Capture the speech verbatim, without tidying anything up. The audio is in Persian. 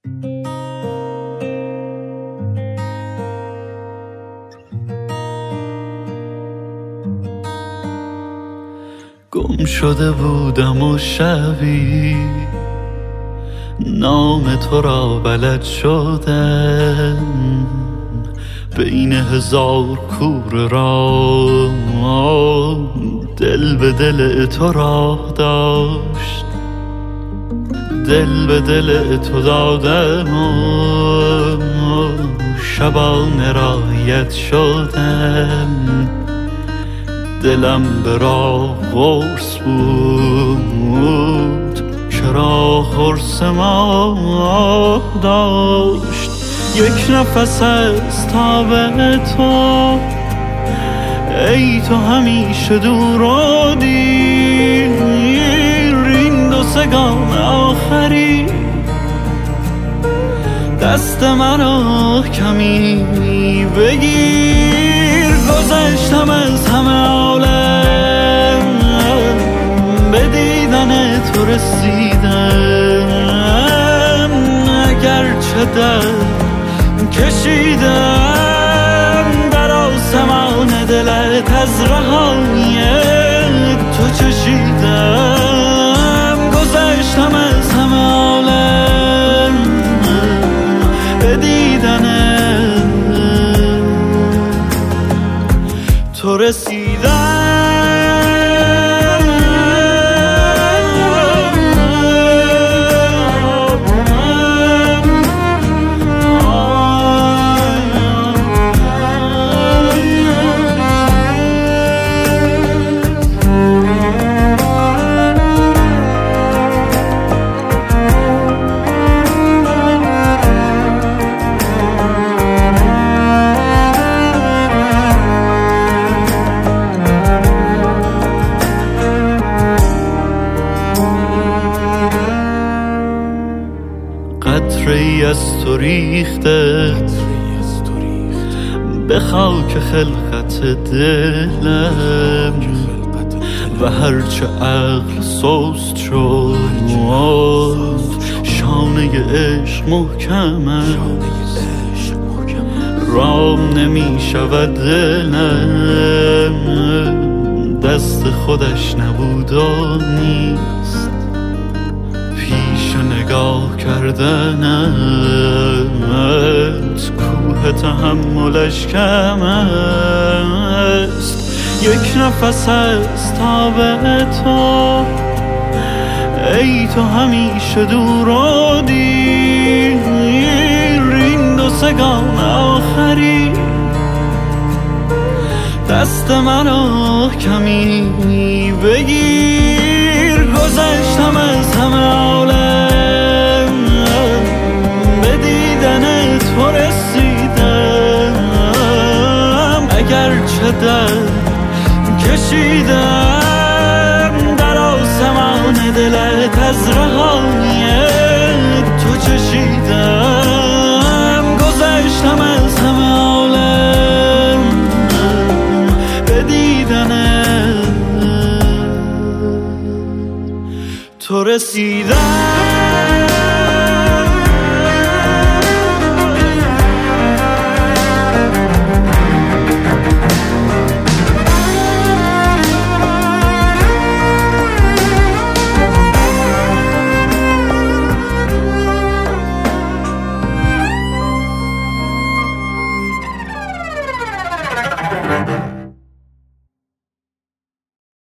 گم شده بودم و شبی نام تو را بلد شدم، بین هزار کوره را دل به دل تو راه داشت. دل به دل تو دادم و شبانه رایت شدم. دلم به راه قرص بود، چرا قرص ما داشت. یک نفس از تاب تو، ای تو همیشه دور و دیر. این دو سگان آخری دست منو کمی بگیر. گذشتم از همه عالم، به دیدن تو رسیدم. اگرچه درد کشیدم در آسمان دلت، از رهایی تو چشیدم. گذشتم از همه عالم، به دیدن تو رسیدم. قطره‌ای از تو ریخته به خاک خلقت دلم، و هرچه عقل سست شد شانه عشق محکم است. رام نمی شود دلم، دست خودش نبود و نیست. پیش نگاه کردنت کوه تحملش کم است. یک نفس از تاب تو، ای تو همیشه دور و دیر. این دو سگان آخری دست منو کمی بگیر. گذشتم از همه عالم، به دیدن تو رسیدم. اگرچه درد کشیدم در آسمان دلت، از رهایی تو چشیدم. گذشتم از همه عالم، به دیدن تو رسیدم.